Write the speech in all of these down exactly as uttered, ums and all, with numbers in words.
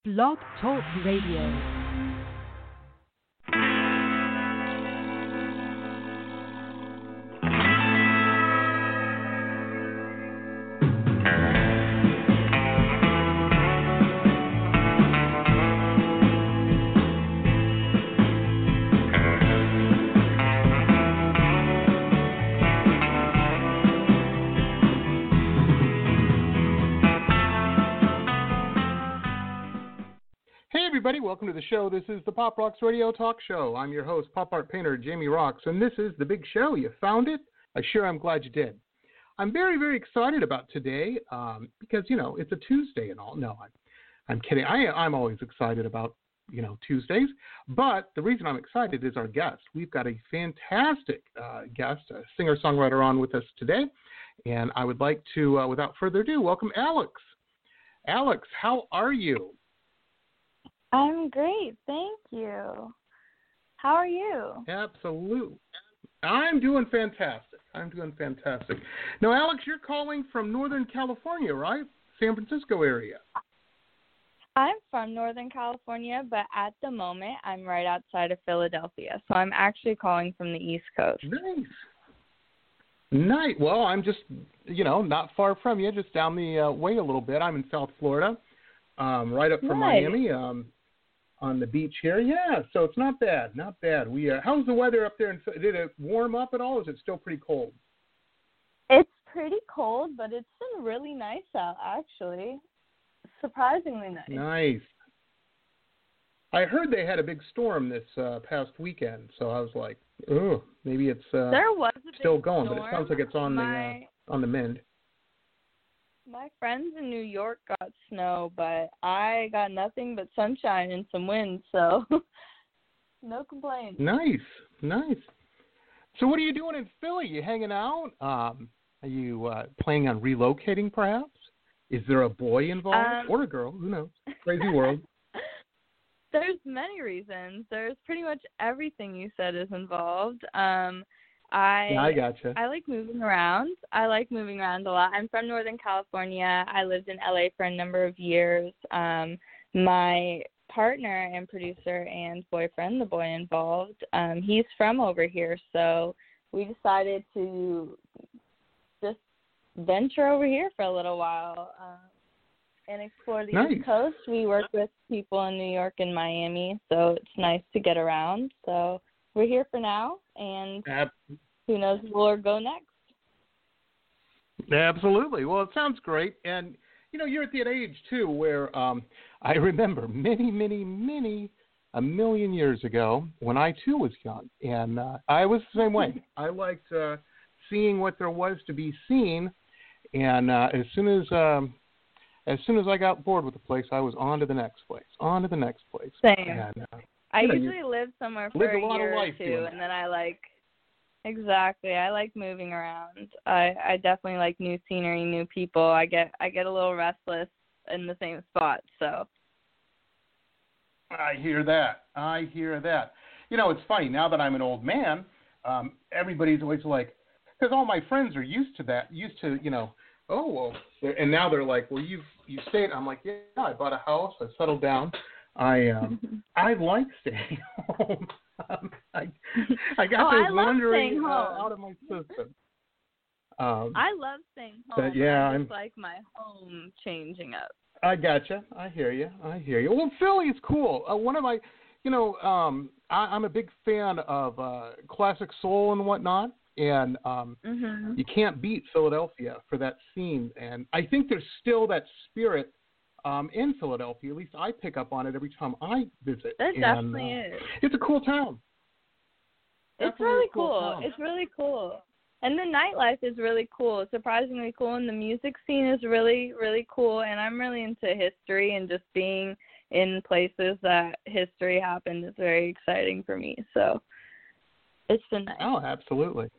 Blog Talk Radio. Everybody, welcome to the show. This is the Pop Rocks Radio Talk Show. I'm your host, pop art painter Jamie Rocks, and this is the big show. You found it? I sure am glad you did. I'm very, very excited about today um, because, you know, it's a Tuesday and all. No, I'm, I'm kidding. I, I'm always excited about, you know, Tuesdays, but the reason I'm excited is our guest. We've got a fantastic uh, guest, a singer-songwriter on with us today, and I would like to, uh, without further ado, welcome Alex. Alex, how are you? I'm great, thank you. How are you? Absolutely. I'm doing fantastic. I'm doing fantastic. Now, Alex, you're calling from Northern California, right? San Francisco area. I'm from Northern California, but at the moment, I'm right outside of Philadelphia. So I'm actually calling from the East Coast. Nice. Nice. Well, I'm just, you know, not far from you, just down the uh, way a little bit. I'm in South Florida, um, right up from nice. Miami. Um, on the beach here, yeah, so it's not bad, not bad. We, uh, how's the weather up there? Did it warm up at all, or is it still pretty cold? It's pretty cold, but it's been really nice out, actually. Surprisingly nice. Nice. I heard they had a big storm this uh, past weekend, so I was like, oh, maybe it's uh, there was a still big going, storm. but it sounds like it's on My... the uh, on the mend. My friends in New York got snow, but I got nothing but sunshine and some wind, so no complaints. Nice, nice. So what are you doing in Philly? You hanging out? Um, are you uh, planning on relocating, perhaps? Is there a boy involved um, or a girl? Who knows? Crazy world. There's many reasons. There's pretty much everything you said is involved. Um, I yeah, I gotcha. I like moving around. I like moving around a lot. I'm from Northern California. I lived in L A for a number of years. Um, my partner and producer and boyfriend, the boy involved, um, he's from over here. So we decided to just venture over here for a little while um, and explore the nice. East Coast. We work with people in New York and Miami, so it's nice to get around. So we're here for now, and Ab- who knows where we'll go next. Absolutely. Well, it sounds great. And, you know, you're at that age, too, where um, I remember many, many, many, a million years ago when I, too, was young. And uh, I was the same way. I liked uh, seeing what there was to be seen. And uh, as soon as um, as soon as I got bored with the place, I was on to the next place, on to the next place. Same. And, uh, I you know, usually live somewhere for a, a lot year of life or two, doing and then I like, exactly, I like moving around. I, I definitely like new scenery, new people. I get I get a little restless in the same spot, so. I hear that. I hear that. You know, it's funny, now that I'm an old man, um, everybody's always like, because all my friends are used to that, used to, you know, oh, well, and now they're like, well, you've, you stayed. I'm like, yeah, I bought a house, I settled down. I um I like staying home. um, I I got oh, those I love wandering staying uh, home. out of my system. Um, I love staying home. But yeah, I I'm just like my home changing up. I gotcha. I hear you. I hear you. Well, Philly is cool. Uh, one of my, you know, um, I, I'm a big fan of uh, classic soul and whatnot, and um, mm-hmm. you can't beat Philadelphia for that scene. And I think there's still that spirit. Um, in Philadelphia, at least I pick up on it every time I visit. There and, definitely uh, is. It's a cool town. It's Definitely really a cool. cool. Town. It's really cool. And the nightlife is really cool, surprisingly cool, and the music scene is really, really cool. And I'm really into history, and just being in places that history happened is very exciting for me. So it's been nice. Oh, absolutely.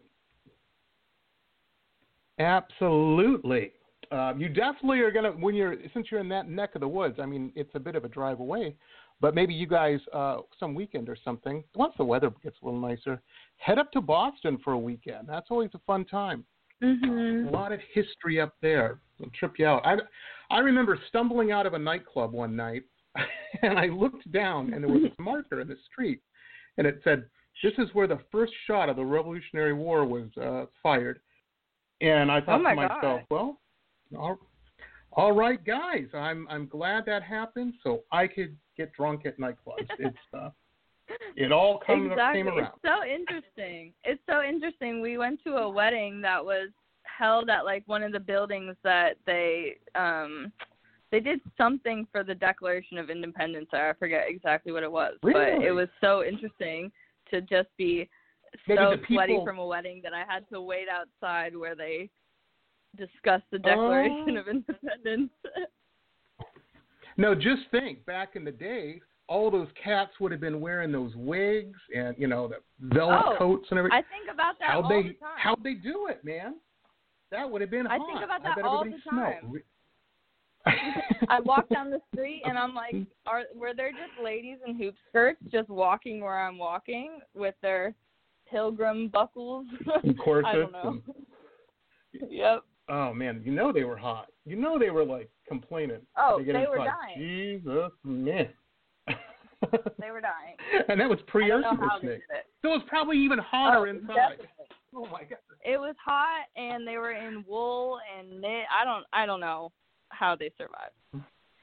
Absolutely. Uh, you definitely are going to, when you're, since you're in that neck of the woods, I mean, it's a bit of a drive away, but maybe you guys, uh, some weekend or something, once the weather gets a little nicer, head up to Boston for a weekend. That's always a fun time. Mm-hmm. A lot of history up there. It'll trip you out. I, I remember stumbling out of a nightclub one night, and I looked down, and there was this marker in the street, and it said, "This is where the first shot of the Revolutionary War was uh, fired." And I thought oh my to myself, God. well, all, all right, guys, I'm I'm glad that happened, so I could get drunk at nightclubs. It's uh, it all come, exactly. came around. It's so interesting. It's so interesting. We went to a wedding that was held at like one of the buildings that they um they did something for the Declaration of Independence. I forget exactly what it was, Really? but it was so interesting to just be Maybe so the people... sweaty from a wedding that I had to wait outside where they discussed the Declaration uh... of Independence. No, just think, back in the day, all those cats would have been wearing those wigs and, you know, the velvet oh, coats and everything. I think about that how'd all they, the time. How'd they do it, man? That would have been hot. I think about I that bet all everybody the time. smelled. I walk down the street and I'm like, are were there just ladies in hoop skirts just walking where I'm walking with their pilgrim buckles? And corsets. I don't know. And, yep. oh man, you know they were hot. You know they were like complaining. Oh, they, they were like, dying. Jesus, man. They were dying. And that was pre air conditioning. So it was probably even hotter oh, inside. Definitely. Oh my God. It was hot, and they were in wool and knit. I don't, I don't know how they survived.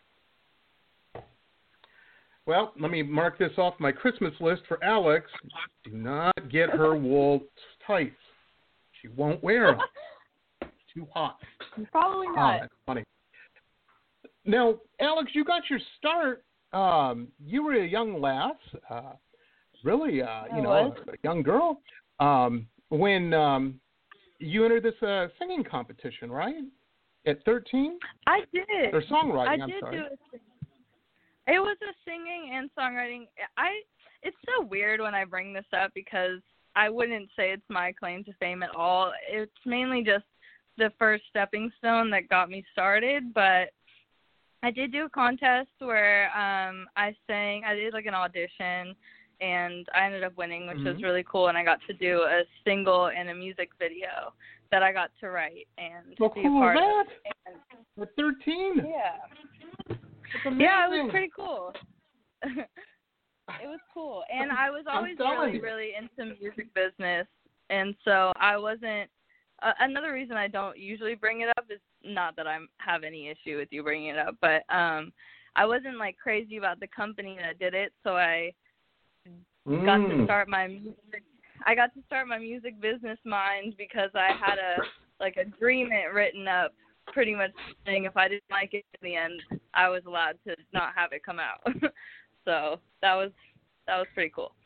Well, let me mark this off my Christmas list for Alex. Do not get her wool tights. She won't wear them. It's too hot. Probably Oh, not. that's funny. Now, Alex, you got your start. Um, you were a young lass, uh, really, uh, you know, was. a, a young girl. Um, when um, you entered this uh, singing competition, right? At thirteen? I did. Or songwriting, I I'm did sorry. do a It was a singing and songwriting. I it's so weird when I bring this up because I wouldn't say it's my claim to fame at all. It's mainly just the first stepping stone that got me started, but I did do a contest where um I sang, I did like an audition, and I ended up winning, which mm-hmm. was really cool, and I got to do a single and a music video that I got to write and well, be cool a part that? of. And, At thirteen? Yeah. That's yeah, it was pretty cool. It was cool. And I was always really, you. really into music business, and so I wasn't uh, – another reason I don't usually bring it up is not that I have any issue with you bringing it up, but um, I wasn't, like, crazy about the company that did it, so I mm. got to start my music – I got to start my music business mind because I had a, like, agreement written up pretty much saying if I didn't like it in the end, I was allowed to not have it come out. So that was that was pretty cool.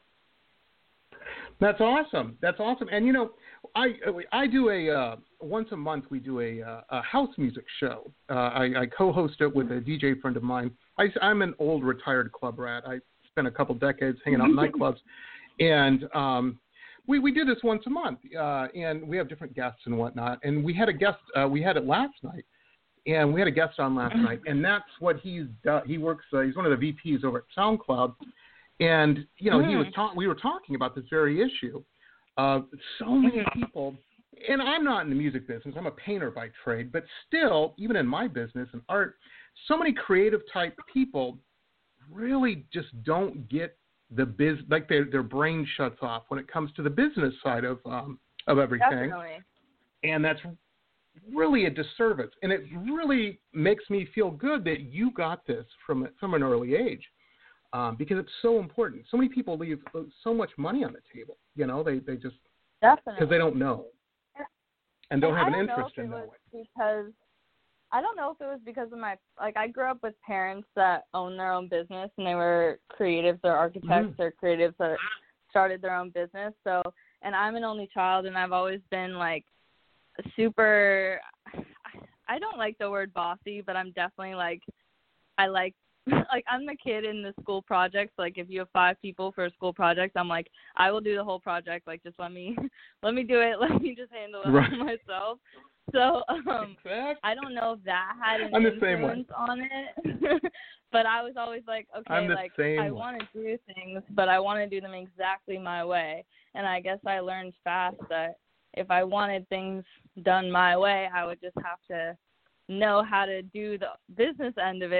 That's awesome. That's awesome. And you know, I I do a uh, once a month we do a, uh, a house music show. Uh, I, I co-host it with a D J friend of mine. I, I'm an old retired club rat. I spent a couple decades hanging out in nightclubs, and um, we we do this once a month. Uh, and we have different guests and whatnot. And we had a guest. Uh, we had it last night. And we had a guest on last night, and that's what he's done. He works. Uh, he's one of the V Ps over at SoundCloud, and you know, mm. he was ta- we were talking about this very issue. Uh, so many people, and I'm not in the music business. I'm a painter by trade, but still, even in my business and art, so many creative type people really just don't get the biz. Like their their brain shuts off when it comes to the business side of um, of everything. Definitely. And that's really a disservice, and it really makes me feel good that you got this from from an early age, um, because it's so important. So many people leave so much money on the table, you know, they they just because they don't know and don't and have an interest in that way. Because I don't know if it was because of my like I grew up with parents that own their own business and they were creatives or architects mm-hmm. or creatives that started their own business. So and I'm an only child, and I've always been like super, I don't like the word bossy, but I'm definitely like, I like, like I'm the kid in the school projects. Like if you have five people for a school project, I'm like, I will do the whole project. Like just let me, let me do it. Let me just handle it right. myself. So um, exactly. I don't know if that had an I'm the influence on it, but I was always like, okay, like I want to do things, but I want to do them exactly my way. And I guess I learned fast that if I wanted things done my way, I would just have to know how to do the business end of it, which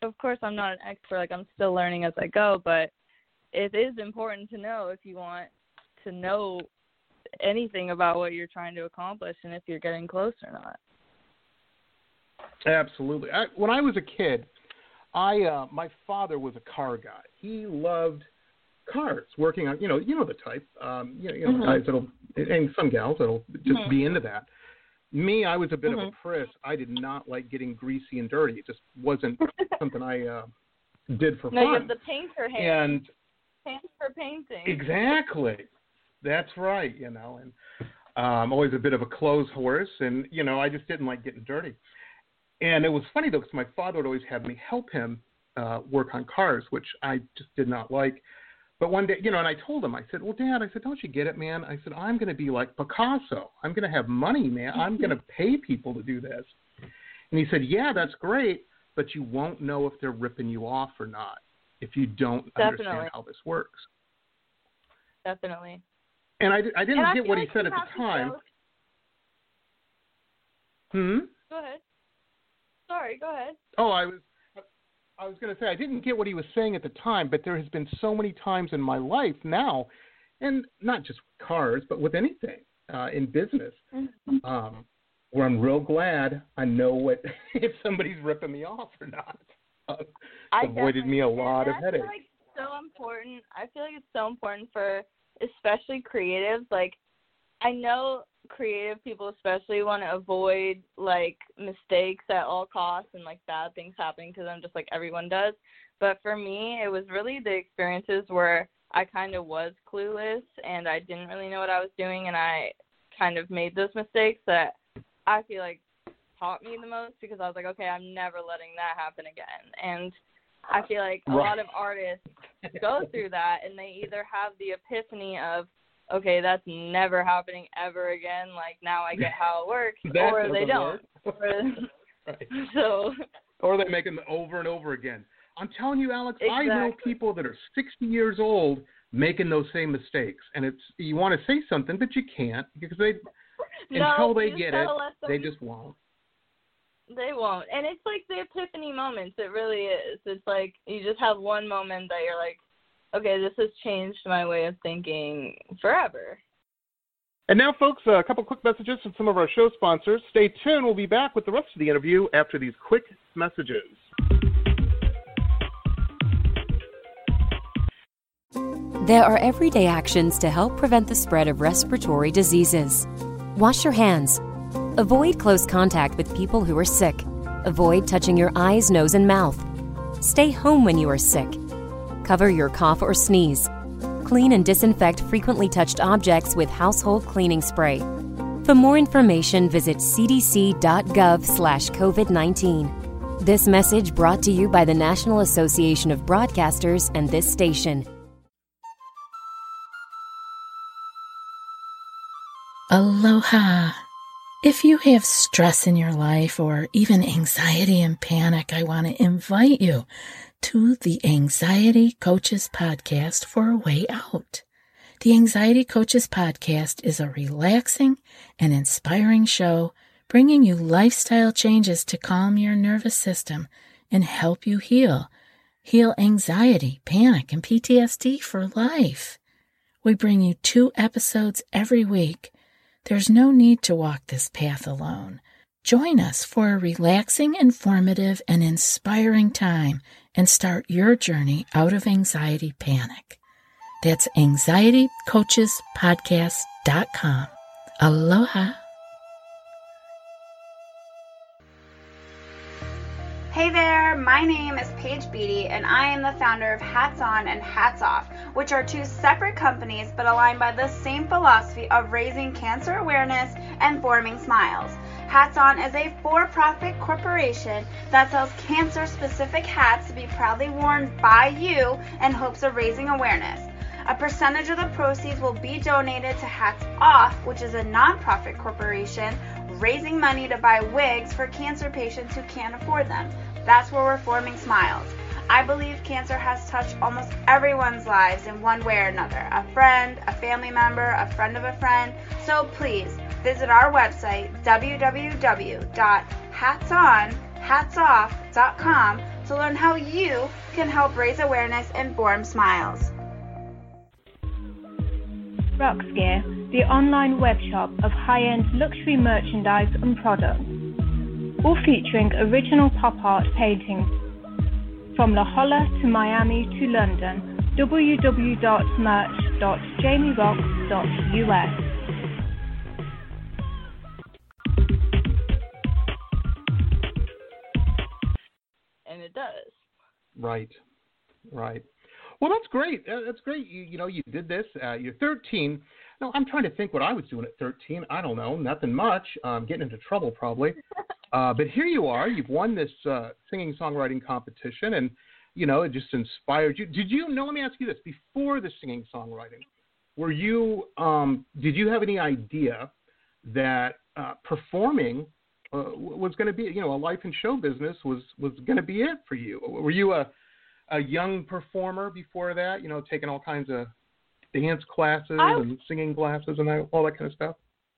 of course, I'm not an expert. Like, I'm still learning as I go, but it is important to know if you want to know anything about what you're trying to accomplish and if you're getting close or not. Absolutely. I, when I was a kid, I uh, my father was a car guy. He loved cars, working on, you know, you know the type, um, you know, you know mm-hmm. guys that'll, and some gals that'll just mm-hmm. be into that. Me, I was a bit mm-hmm. of a priss. I did not like getting greasy and dirty. It just wasn't something I uh, did for no, fun. You have the painter hand. And hands for painting. Exactly. That's right, you know, and I'm um, always a bit of a clothes horse, and, you know, I just didn't like getting dirty. And it was funny, though, because my father would always have me help him uh, work on cars, which I just did not like. But one day, you know, and I told him, I said, well, Dad, I said, don't you get it, man? I said, I'm going to be like Picasso. I'm going to have money, man. I'm going to pay people to do this. And he said, yeah, that's great, but you won't know if they're ripping you off or not if you don't Definitely. understand how this works. Definitely. And I, I didn't and I get what he like said at the time. Go... Hmm? Go ahead. Sorry, go ahead. Oh, I was I was going to say, I didn't get what he was saying at the time, but there has been so many times in my life now, and not just with cars, but with anything uh, in business, mm-hmm. um, where I'm real glad I know what if somebody's ripping me off or not. Uh, it's avoided me a lot of headaches. I feel like it's so important. I feel like it's so important for especially creatives. Like, I know creative people especially want to avoid, like, mistakes at all costs and, like, bad things happening to them just like everyone does. But for me, it was really the experiences where I kind of was clueless and I didn't really know what I was doing, and I kind of made those mistakes that I feel like taught me the most, because I was like, okay, I'm never letting that happen again. And I feel like a right. lot of artists go through that, and they either have the epiphany of, okay, that's never happening ever again, like, now I get how it works, or they don't. Or, right. So, or they make them over and over again. I'm telling you, Alex, exactly. I know people that are sixty years old making those same mistakes, and it's you want to say something, but you can't, because they no, until they get it, they them, just won't. They won't. And it's like the epiphany moments. It really is. It's like you just have one moment that you're like, okay, this has changed my way of thinking forever. And now, folks, a couple quick messages from some of our show sponsors. Stay tuned. We'll be back with the rest of the interview after these quick messages. There are everyday actions to help prevent the spread of respiratory diseases. Wash your hands. Avoid close contact with people who are sick. Avoid touching your eyes, nose, and mouth. Stay home when you are sick. Cover your cough or sneeze. Clean and disinfect frequently touched objects with household cleaning spray. For more information, visit cdc.gov slash COVID nineteen. This message brought to you by the National Association of Broadcasters and this station. Aloha. If you have stress in your life or even anxiety and panic, I want to invite you to the Anxiety Coaches Podcast for a way out. The Anxiety Coaches Podcast is a relaxing and inspiring show bringing you lifestyle changes to calm your nervous system and help you heal. Heal anxiety, panic, and P T S D for life. We bring you two episodes every week. There's no need to walk this path alone. Join us for a relaxing, informative, and inspiring time and start your journey out of anxiety panic. That's anxiety coaches podcast dot com. Aloha. Hey there, my name is Paige Beatty, and I am the founder of Hats On and Hats Off, which are two separate companies but aligned by the same philosophy of raising cancer awareness and forming smiles. Hats On is a for-profit corporation that sells cancer-specific hats to be proudly worn by you in hopes of raising awareness. A percentage of the proceeds will be donated to Hats Off, which is a nonprofit corporation raising money to buy wigs for cancer patients who can't afford them. That's where we're forming smiles. I believe cancer has touched almost everyone's lives in one way or another. A friend, a family member, a friend of a friend. So please visit our website, w w w dot hats on hats off dot com, to learn how you can help raise awareness and form smiles. Rocks Gear, the online web shop of high-end luxury merchandise and products, all featuring original pop art paintings from La Jolla to Miami to London. w w w dot merch dot jamie rocks dot u s. And it does. Right, right. Well, that's great. Uh, That's great. You, you know, you did this. Uh, you're thirteen. No, I'm trying to think what I was doing at thirteen. I don't know. Nothing much. Um, getting into trouble probably. Uh, but here you are. You've won this uh, singing songwriting competition, and you know it just inspired you. Did you? No. Let me ask you this. Before the singing songwriting, were you? Um, did you have any idea that uh, performing uh, was going to be, you know, a life in show business was was going to be it for you? Were you a a young performer before that, you know, taking all kinds of dance classes I, and singing classes and that, all that kind of stuff?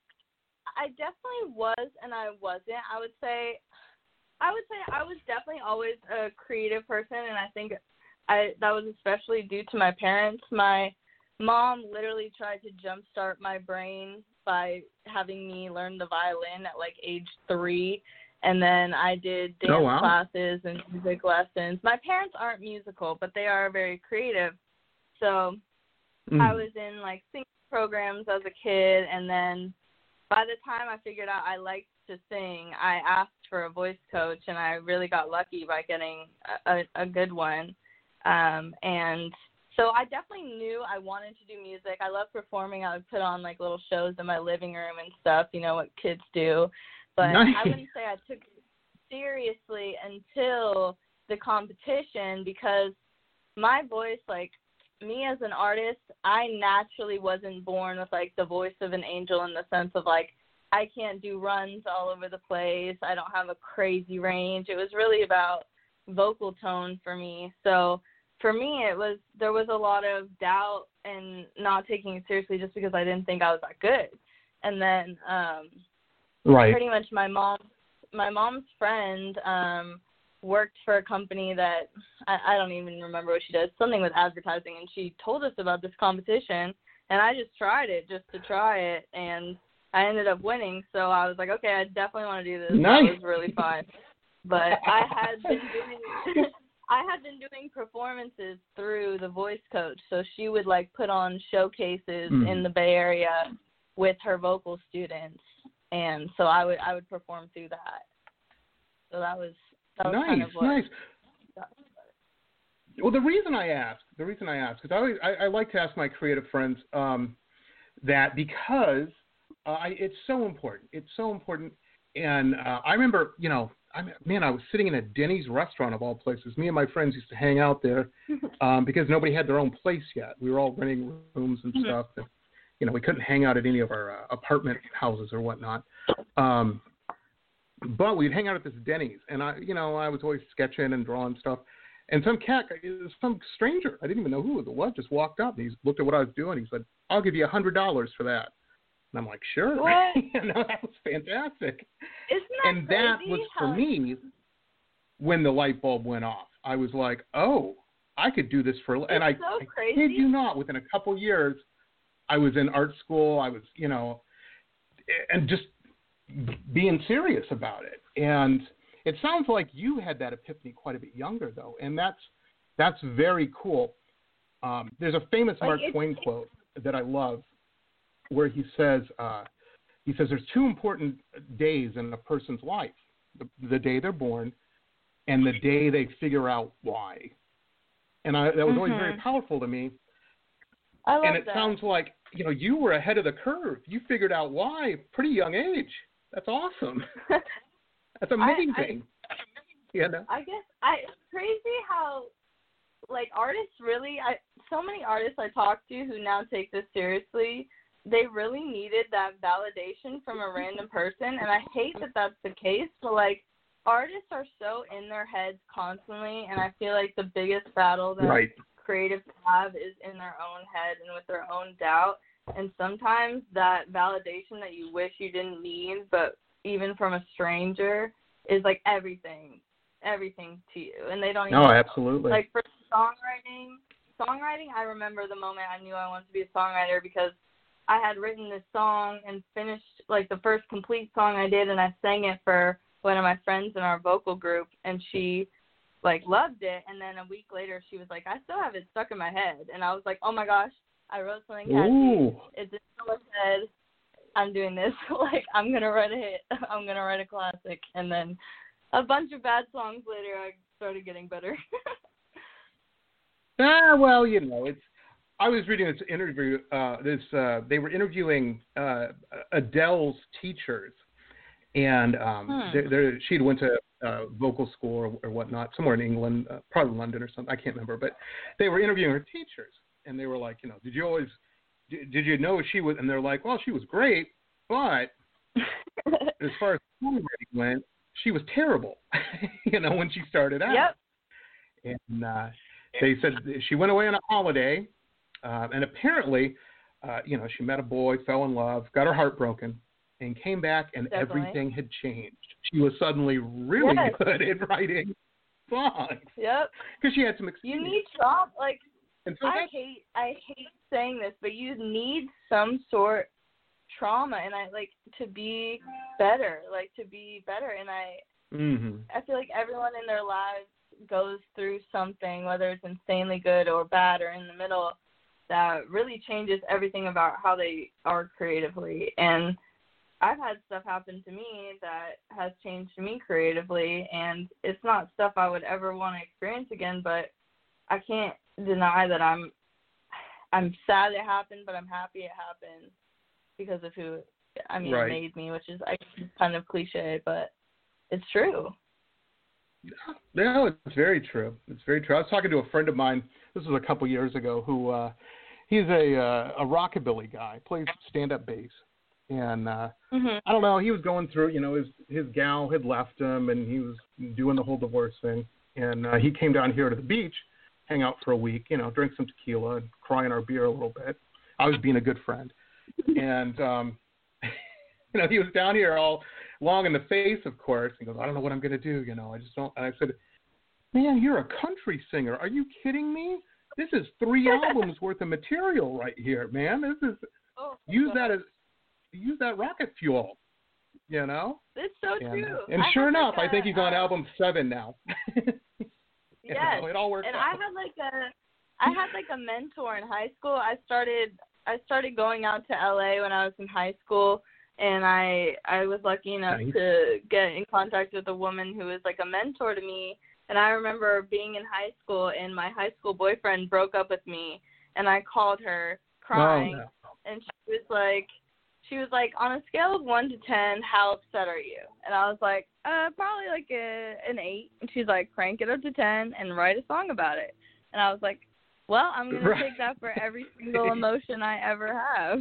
I definitely was, and I wasn't. I would say, I would say I was definitely always a creative person, and I think I that was especially due to my parents. My mom literally tried to jumpstart my brain by having me learn the violin at like age three. And then I did dance oh, wow. classes and music lessons. My parents aren't musical, but they are very creative. So mm. I was in, like, singing programs as a kid. And then by the time I figured out I liked to sing, I asked for a voice coach, and I really got lucky by getting a, a, a good one. Um, and so I definitely knew I wanted to do music. I love performing. I would put on, like, little shows in my living room and stuff, you know, what kids do. But nice. I wouldn't say I took it seriously until the competition, because my voice, like, me as an artist, I naturally wasn't born with, like, the voice of an angel in the sense of, like, I can't do runs all over the place. I don't have a crazy range. It was really about vocal tone for me. So for me, it was there was a lot of doubt and not taking it seriously just because I didn't think I was that good. And then um Right. Pretty much my mom, my mom's friend um, worked for a company that I, I don't even remember what she does, something with advertising, and she told us about this competition, and I just tried it just to try it, and I ended up winning. So I was like, okay, I definitely want to do this. Nice. That was really fun. But I had been doing I had been doing performances through the voice coach, so she would like put on showcases mm. in the Bay Area with her vocal students. And so I would I would perform through that. So that was that was nice, kind of what nice. Well, the reason I ask, the reason I ask, because I, always, I I like to ask my creative friends um, that because uh, I, it's so important. It's so important. And uh, I remember, you know, I man, I was sitting in a Denny's restaurant of all places. Me and my friends used to hang out there um, because nobody had their own place yet. We were all renting rooms and mm-hmm. stuff. And, you know, we couldn't hang out at any of our uh, apartment houses or whatnot. Um, but we'd hang out at this Denny's, and I, you know, I was always sketching and drawing stuff. And some cat, some stranger, I didn't even know who it was, just walked up. And he looked at what I was doing. He said, "I'll give you a hundred dollars for that." And I'm like, "Sure." You know, that was fantastic. Isn't that and crazy? that was for How... me when the light bulb went off. I was like, "Oh, I could do this for." It's and I, so I crazy. kid you not, within a couple years, I was in art school. I was, you know, and just being serious about it. And it sounds like you had that epiphany quite a bit younger, though, and that's that's very cool. Um, there's a famous like Mark it's, Twain quote that I love, where he says, uh, he says, "There's two important days in a person's life: the, the day they're born, and the day they figure out why." And I, that was mm-hmm. always very powerful to me. I love and it that. sounds like, you know, you were ahead of the curve. You figured out why, pretty young age. That's awesome. That's amazing. I, I, you know? I guess I it's crazy how, like, artists really, I so many artists I talk to who now take this seriously, they really needed that validation from a random person, and I hate that that's the case, but, like, artists are so in their heads constantly, and I feel like the biggest battle that right. creatives have is in their own head and with their own doubt, and sometimes that validation that you wish you didn't need, but even from a stranger, is like everything. everything to you, and they don't even No, know. absolutely. Like for songwriting, songwriting, I remember the moment I knew I wanted to be a songwriter because I had written this song and finished like the first complete song I did, and I sang it for one of my friends in our vocal group, and she like loved it. And then a week later, she was like, "I still have it stuck in my head," and I was like, "Oh my gosh, I wrote something catchy. Ooh. It's in my head. I'm doing this. Like I'm gonna write a hit. I'm gonna write a classic." And then a bunch of bad songs later, I started getting better. Ah, well, you know, it's. I was reading this interview. Uh, this uh, they were interviewing uh, Adele's teachers, and um, hmm. they're, they're, she'd went to uh, vocal school or, or whatnot, somewhere in England, uh, probably London or something. I can't remember, but they were interviewing her teachers, and they were like, you know, did you always, did, did you know she was? And they're like, well, she was great, but as far as songwriting went, she was terrible. You know, when she started out. Yep. And uh, they said she went away on a holiday. Uh, and apparently, uh, you know, she met a boy, fell in love, got her heart broken, and came back, and Definitely. everything had changed. She was suddenly really yes. good at writing songs. Yep. Because she had some experience. You need trauma. Like, and so I hate, I hate saying this, but you need some sort trauma, and I like to be better, like to be better. And I, mm-hmm. I feel like everyone in their lives goes through something, whether it's insanely good or bad or in the middle, that really changes everything about how they are creatively. And I've had stuff happen to me that has changed me creatively, and it's not stuff I would ever want to experience again, but I can't deny that I'm I'm sad it happened, but I'm happy it happened because of who, I mean, right. made me, which is I guess kind of cliche, but it's true. No, it's very true. It's very true. I was talking to a friend of mine, this was a couple years ago, who uh, he's a uh, a rockabilly guy, plays stand-up bass. And uh, mm-hmm. I don't know, he was going through, you know, his his gal had left him, and he was doing the whole divorce thing. And uh, he came down here to the beach, hang out for a week, you know, drink some tequila and cry in our beer a little bit. I was being a good friend. And, um, you know, he was down here all long in the face, of course. He goes, I don't know what I'm going to do, you know, I just don't. And I said, man, you're a country singer. Are you kidding me? This is three albums worth of material right here, man. This is, oh, use God. that as, use that rocket fuel, you know? It's so and, true. And I sure enough, like I think a, he's on uh, album seven now. Yes, know, it all works and out. I had like a, I had like a mentor in high school. I started, I started going out to L A when I was in high school, and I, I was lucky enough nice. to get in contact with a woman who was like a mentor to me. And I remember being in high school, and my high school boyfriend broke up with me, and I called her crying, Oh, no. and she was like, she was like, on a scale of one to ten, how upset are you? And I was like, uh, probably like a, an eight. And she's like, crank it up to ten and write a song about it. And I was like, well, I'm going right. to take that for every single emotion I ever have.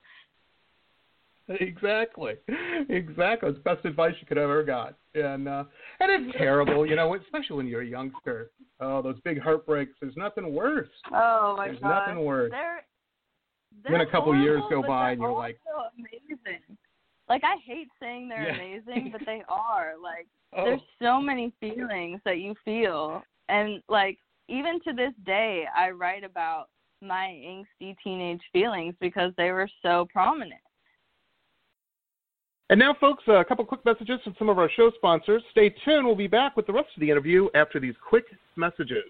Exactly. Exactly. It's the best advice you could have ever got. And uh, and it's terrible, you know, especially when you're a youngster. Oh, those big heartbreaks. There's nothing worse. Oh, my There's God. nothing worse. They're, Then a couple horrible, years go but by they're and you're like, also amazing. Like, I hate saying they're Yeah. amazing, but they are. Like, oh, there's so many feelings that you feel. And, like, even to this day, I write about my angsty teenage feelings because they were so prominent. And now, folks, a couple quick messages from some of our show sponsors. Stay tuned. We'll be back with the rest of the interview after these quick messages.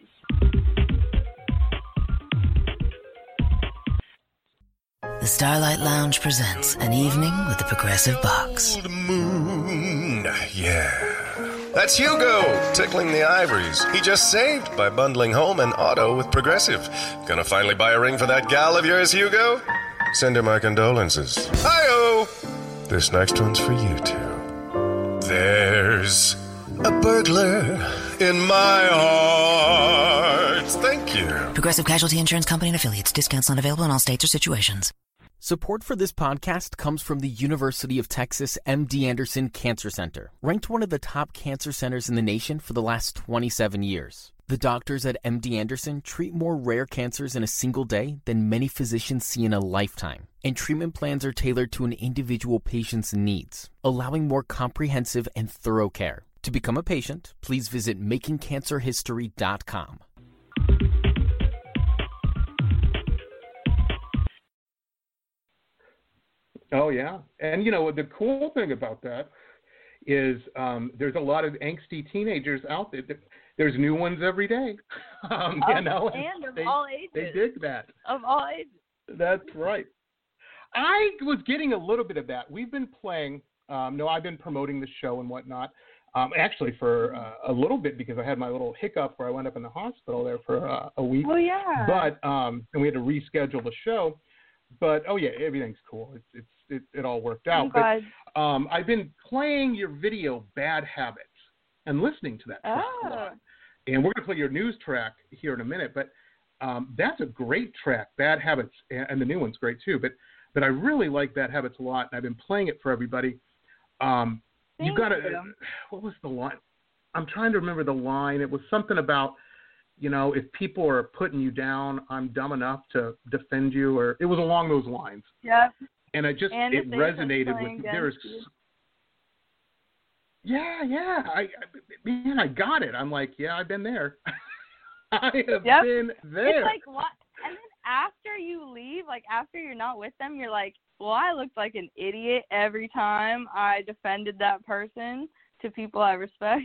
The Starlight Lounge presents An Evening with the Progressive Box. Old moon, yeah. That's Hugo, tickling the ivories. He just saved by bundling home and auto with Progressive. Gonna finally buy a ring for that gal of yours, Hugo? Send her my condolences. Hi-oh! This next one's for you two. There's a burglar in my heart. Thank you. Progressive Casualty Insurance Company and Affiliates. Discounts not available in all states or situations. Support for this podcast comes from the University of Texas M D Anderson Cancer Center, ranked one of the top cancer centers in the nation for the last twenty-seven years. The doctors at M D Anderson treat more rare cancers in a single day than many physicians see in a lifetime, and treatment plans are tailored to an individual patient's needs, allowing more comprehensive and thorough care. To become a patient, please visit making cancer history dot com. Oh, yeah. And, you know, the cool thing about that is um, there's a lot of angsty teenagers out there. There's new ones every day. Um, you of, know, and of they, all ages. They dig that. Of all ages. That's right. I was getting a little bit of that. We've been playing, um, no, I've been promoting the show and whatnot, um, actually for uh, a little bit because I had my little hiccup where I went up in the hospital there for uh, a week. Oh, yeah. But, um, and we had to reschedule the show. But, oh, yeah, everything's cool. It's, it's, it, it all worked out. Oh, but um, I've been playing your video, Bad Habits, and listening to that track oh. a lot. And we're going to play your news track here in a minute. But um, that's a great track, Bad Habits, and, and the new one's great too. But but I really like Bad Habits a lot, and I've been playing it for everybody. Um, you got to, what was the line? I'm trying to remember the line. It was something about, you know, if people are putting you down, I'm dumb enough to defend you, or it was along those lines. Yeah. And I just, and it resonated with, there's, yeah, yeah, I, I, man, I got it. I'm like, yeah, I've been there. I have yep. been there. It's like, what? And then after you leave, like after you're not with them, you're like, well, I looked like an idiot every time I defended that person to people I respect.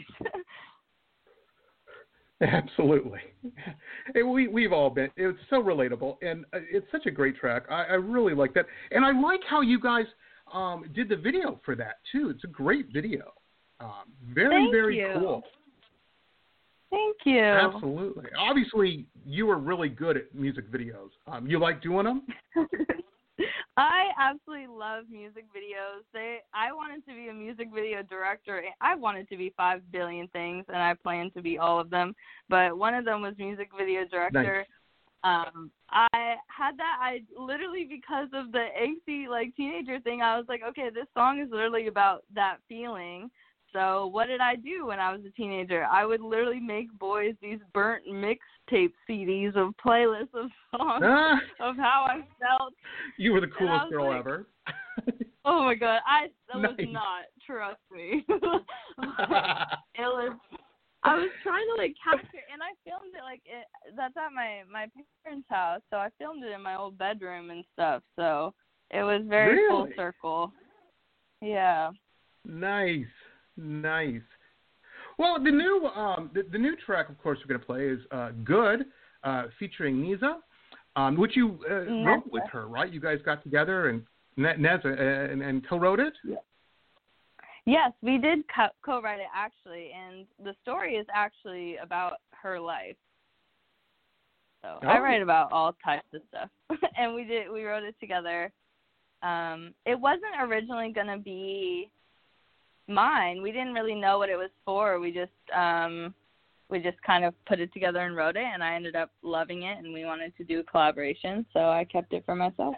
Absolutely. And we, we've all been, it's so relatable, and it's such a great track. I, I really like that. And I like how you guys um, did the video for that, too. It's a great video. Um, very, Thank very you. cool. Thank you. Absolutely. Obviously, you are really good at music videos. Um, you like doing them? I absolutely love music videos. They, I wanted to be a music video director. I wanted to be five billion things, and I plan to be all of them. But one of them was music video director. Nice. Um, I had that. I literally, because of the angsty like teenager thing, I was like, okay, this song is literally about that feeling. So what did I do when I was a teenager? I would literally make boys these burnt mixtape C Ds of playlists of songs ah. of how I felt. You were the coolest girl like, ever. Oh my God, I that nice. was not. Trust me. It was. I was trying to like capture, and I filmed it like it. That's at my my parents' house, so I filmed it in my old bedroom and stuff. So it was very really? full circle. Yeah. Nice. Nice. Well, the new um, the, the new track, of course, we're going to play is uh, "Good," uh, featuring Neza, um, which you uh, wrote with her, right? You guys got together and Neza uh, and, and co-wrote it. Yeah. Yes, we did co- co-write it actually, and the story is actually about her life. So oh. I write about all types of stuff, and we did we wrote it together. Um, it wasn't originally going to be mine. We didn't really know what it was for. We just um we just kind of put it together and wrote it, and I ended up loving it, and we wanted to do a collaboration, so I kept it for myself.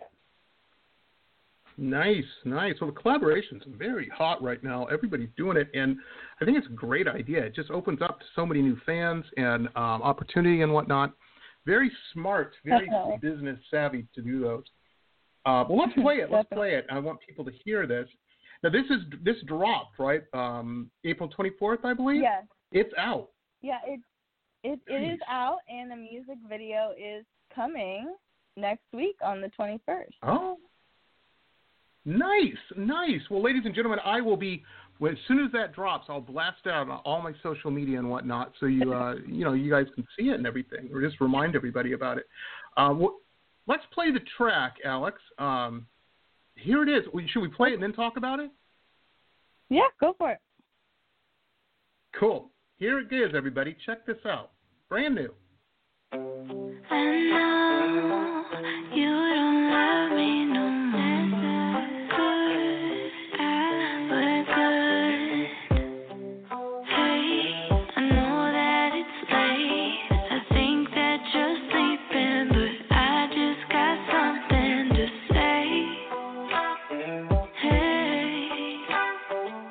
Nice, nice. Well, the collaboration's very hot right now. Everybody's doing it, and I think it's a great idea. It just opens up to so many new fans and um, opportunity and whatnot. Very smart, very Definitely. business savvy to do those. Uh, well, let's play it. Let's play it. I want people to hear this. Now, this is this dropped, right? Um, April twenty-fourth, I believe? Yes. It's out. Yeah, it, it, it is out, and the music video is coming next week on the twenty-first. Oh. Nice, nice. Well, ladies and gentlemen, I will be, well, as soon as that drops, I'll blast it out on all my social media and whatnot so you, uh, you know, you guys can see it and everything, or just remind everybody about it. Uh, well, let's play the track, Alex. Um, Here it is. Should we play it and then talk about it? Yeah, go for it. Cool. Here it is, everybody. Check this out. Brand new. I know you don't love me no more. Good, but good. Hey, I know that it's late. I think that you're sleeping, but I just got something to say.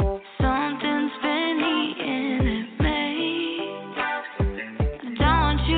Something's been eating at me. Don't you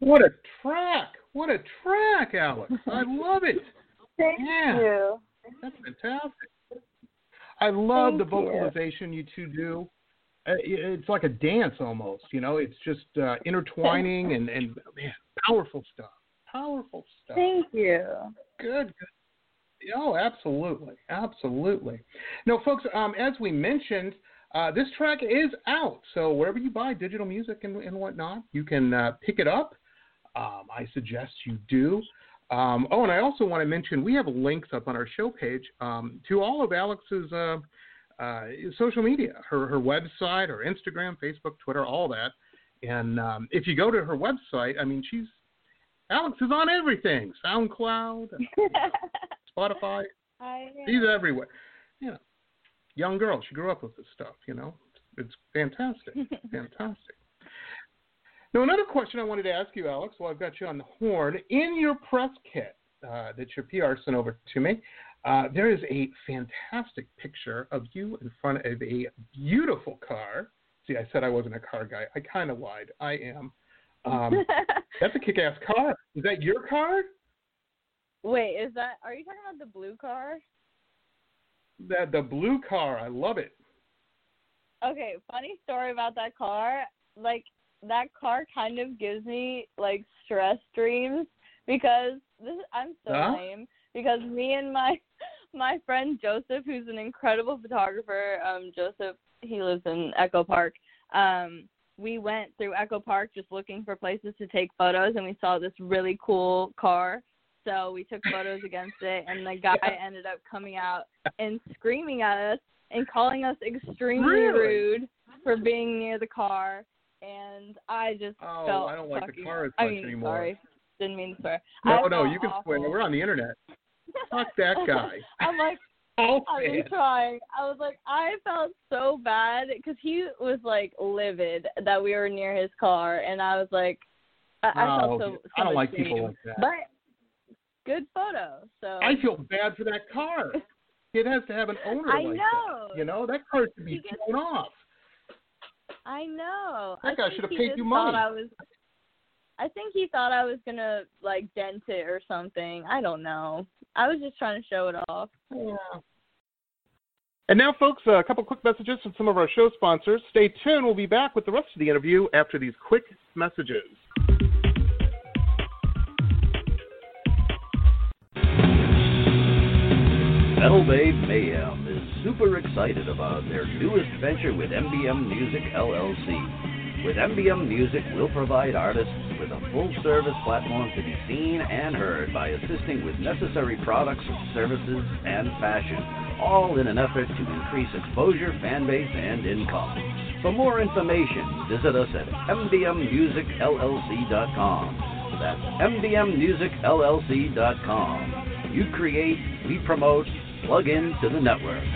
What a track! What a track, Alex! I love it. Thank yeah. you. That's fantastic. I love Thank the vocalization you. you two do. It's like a dance almost, you know. It's just uh, intertwining and, and man, powerful stuff. Powerful stuff. Thank you. Good, good. Oh, absolutely. Absolutely. Now, folks, um, as we mentioned, uh, this track is out. So wherever you buy digital music and, and whatnot, you can uh, pick it up. Um, I suggest you do. Um, oh, and I also want to mention we have links up on our show page um, to all of Alex's uh, uh, social media, her, her website, her Instagram, Facebook, Twitter, all that. And um, if you go to her website, I mean, she's Alex is on everything, SoundCloud, Spotify. I, yeah. She's everywhere. You know, young girl. She grew up with this stuff, you know. It's fantastic. Fantastic. Now, another question I wanted to ask you, Alex, while I've got you on the horn, in your press kit uh, that your P R sent over to me, uh, there is a fantastic picture of you in front of a beautiful car. See, I said I wasn't a car guy. I kind of lied. I am. Um, that's a kick-ass car. Is that your car? Wait, is that, are you talking about the blue car? The, the blue car. I love it. Okay, funny story about that car. Like, that car kind of gives me, like, stress dreams because this, I'm so huh? lame. Because me and my my friend Joseph, who's an incredible photographer, um, Joseph, he lives in Echo Park, um, we went through Echo Park just looking for places to take photos, and we saw this really cool car. So we took photos against it, and the guy ended up coming out and screaming at us and calling us extremely really? rude for being near the car. And I just oh, felt I don't like fucking, the car as I much mean, anymore. Sorry, didn't mean to swear. No, I no, you can awful. swear. We're on the internet. Fuck that guy. I'm like, oh, I've been trying. I was like, I felt so bad because he was like livid that we were near his car, and I was like, I, I oh, felt so. so I don't like ashamed. people like that. But good photo. So I feel bad for that car. It has to have an owner I like know. that. You know, that car should be gets, thrown off. I know. That I guy should have he paid just you money. thought I was. I think he thought I was gonna like dent it or something. I don't know. I was just trying to show it off. Yeah. And now, folks, a couple quick messages from some of our show sponsors. Stay tuned. We'll be back with the rest of the interview after these quick messages. Metal Babe Mayhem is super excited about their newest venture with M B M Music L L C. With M B M Music, we'll provide artists with a full-service platform to be seen and heard by assisting with necessary products, services, and fashion, all in an effort to increase exposure, fan base, and income. For more information, visit us at M B M music L L C dot com. That's M B M music L L C dot com. You create, we promote, plug into the network.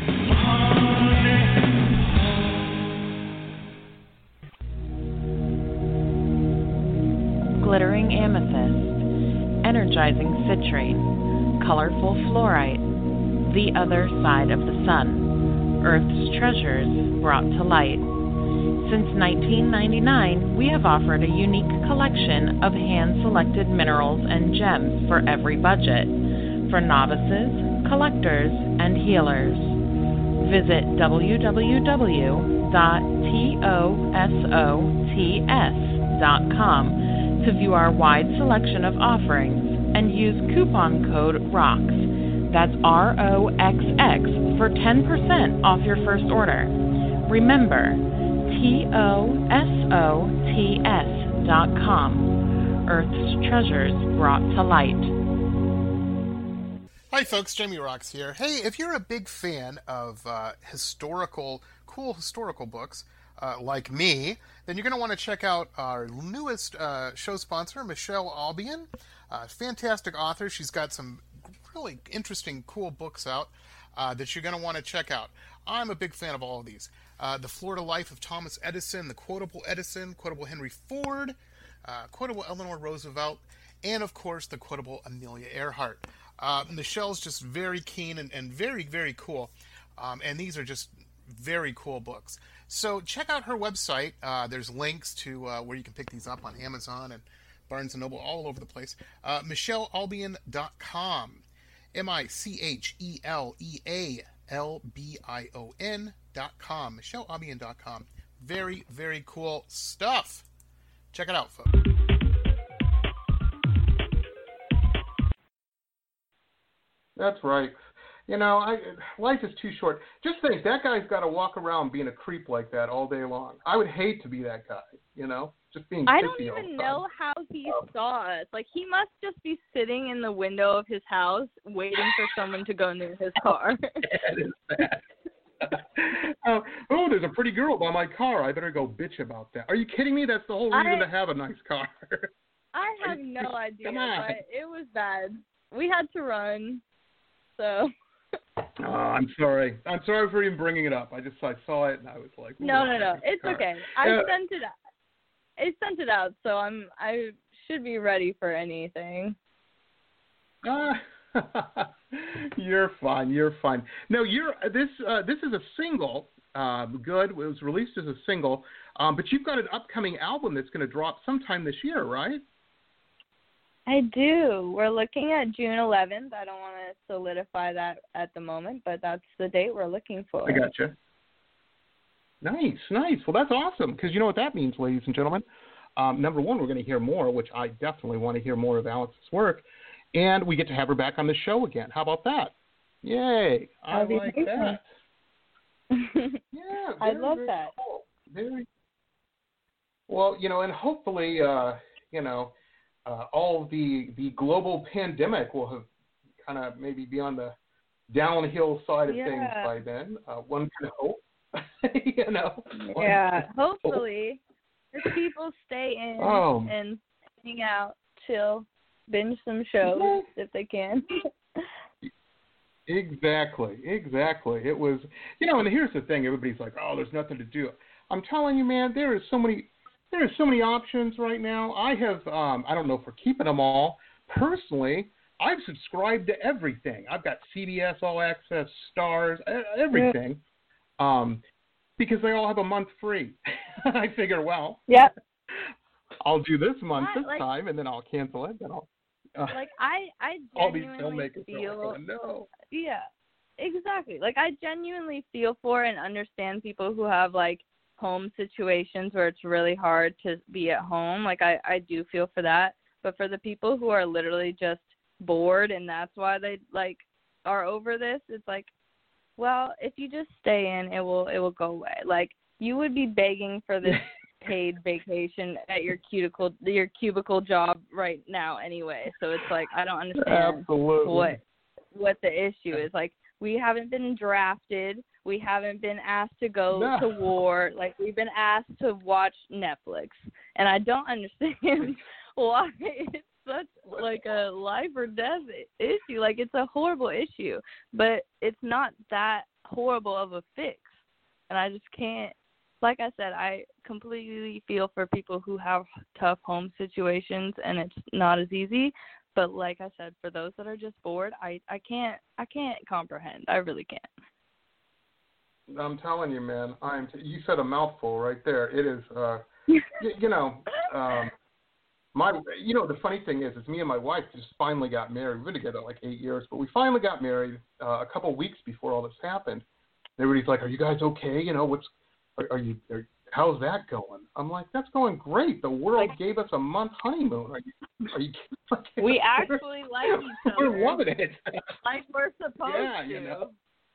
Glittering amethyst, energizing citrine, colorful fluorite, the other side of the sun, Earth's treasures brought to light. Since nineteen ninety-nine, we have offered a unique collection of hand-selected minerals and gems for every budget, for novices, collectors, and healers. Visit w w w dot tosots dot com to view our wide selection of offerings and use coupon code ROXX, that's R O X X, for ten percent off your first order. Remember, T O S O T S dot com, Earth's treasures brought to light. Hi folks, Jamie Rocks here. Hey, if you're a big fan of uh, historical, cool historical books, uh, like me, then you're going to want to check out our newest uh, show sponsor, Michelle Albion. Uh, fantastic author. She's got some really interesting, cool books out uh, that you're going to want to check out. I'm a big fan of all of these. Uh, the Florida Life of Thomas Edison, The Quotable Edison, Quotable Henry Ford, uh, Quotable Eleanor Roosevelt, and of course the Quotable Amelia Earhart. Uh, Michelle's just very keen and, and very, very cool. Um, and these are just very cool books. So check out her website. Uh, there's links to uh, where you can pick these up on Amazon and Barnes and Noble, all over the place. Uh, Michelle Albion dot com. M I C H E L E A L B I O N dot com. Michelle Albion dot com. Very, very cool stuff. Check it out, folks. That's right. You know, I, life is too short. Just think, that guy's got to walk around being a creep like that all day long. I would hate to be that guy, you know, just being I don't pissy all even the time. know how he saw us. Like, he must just be sitting in the window of his house waiting for someone to go near his car. That is bad. uh, oh, there's a pretty girl by my car. I better go bitch about that. Are you kidding me? That's the whole reason I, to have a nice car. I have no idea, Come on. but it was bad. We had to run, so... Oh, I'm sorry. I'm sorry for even bringing it up. I just I saw it and I was like, no, no, no. It's car. okay. I uh, sent it. I sent it out, so I'm. I should be ready for anything. Uh, you're fine. You're fine. No, you're this. Uh, this is a single. Uh, good. It was released as a single, um, but you've got an upcoming album that's going to drop sometime this year, right? I do. We're looking at June eleventh. I don't want to solidify that at the moment, but that's the date we're looking for. I gotcha. Nice, nice. Well, that's awesome, because you know what that means, ladies and gentlemen. Um, number one, we're going to hear more, which I definitely want to hear more of Alex's work, and we get to have her back on the show again. How about that? Yay. I That'd be like amazing. that. Yeah, I very, love very that. Cool. Very well, you know, and hopefully, uh, you know, Uh, all of the, the global pandemic will have kind of maybe be on the downhill side of yeah. things by then. Uh, one can hope, you know. Yeah, hopefully. If people stay in Oh. and hang out, chill, binge some shows Yeah. if they can. Exactly, exactly. It was, you know, and here's the thing. Everybody's like, oh, there's nothing to do. I'm telling you, man, there is so many There are so many options right now. I have, um, I don't know if we're keeping them all. Personally, I've subscribed to everything. I've got C B S All Access, Stars, everything, yeah. um, because they all have a month free. I figure, well, yep. I'll do this month yeah, this like, time, and then I'll cancel it. Then I'll. Uh, like I, I all these genuinely filmmakers feel. are like, no. Yeah, exactly. Like I genuinely feel for and understand people who have like home situations where it's really hard to be at home. Like I, I do feel for that. But for the people who are literally just bored and that's why they like are over this, it's like, well, if you just stay in, it will it will go away. Like you would be begging for this paid vacation at your cuticle your cubicle job right now anyway. So it's like I don't understand Absolutely. what what the issue is. Like we haven't been drafted. We haven't been asked to go no. to war. Like, we've been asked to watch Netflix. And I don't understand why it's such, like, a life or death issue. Like, it's a horrible issue. But it's not that horrible of a fix. And I just can't, like I said, I completely feel for people who have tough home situations, and it's not as easy. But like I said, for those that are just bored, I, I can't I can't comprehend. I really can't. I'm telling you, man. I'm. T- you said a mouthful right there. It is. Uh, y- you know, um, my. You know, the funny thing is, is me and my wife just finally got married. We've been together like eight years, but we finally got married uh, a couple weeks before all this happened. Everybody's like, "Are you guys okay? You know, what's? Are, are you? Are, how's that going?" I'm like, "That's going great. The world like, gave us a month honeymoon. Are you? Are you? Like, we actually like each other. We're loving it. Like we're supposed yeah, to." You know?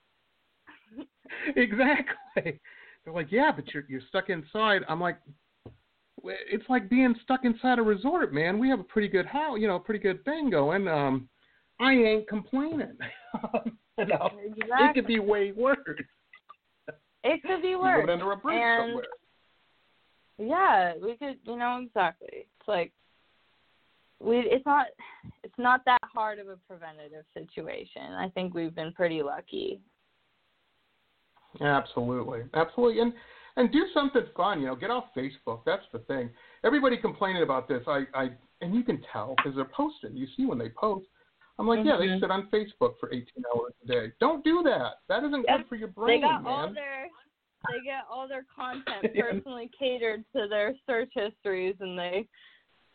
Exactly. They're like, yeah, but you're you're stuck inside. I'm like, it's like being stuck inside a resort, man. We have a pretty good house, you know, a pretty good thing going. Um, I ain't complaining. you know, exactly. It could be way worse. It could be worse. Living under a bridge and somewhere. Yeah, we could, you know, exactly. It's like we. It's not. It's not that hard of a preventative situation. I think we've been pretty lucky. Absolutely, absolutely, and and do something fun. You know, get off Facebook. That's the thing. Everybody complaining about this. I, I and you can tell because they're posting. You see when they post. I'm like, mm-hmm. yeah, they sit on Facebook for eighteen hours a day. Don't do that. That isn't yep. good for your brain, they got man. All their, they get all their content personally catered to their search histories, and they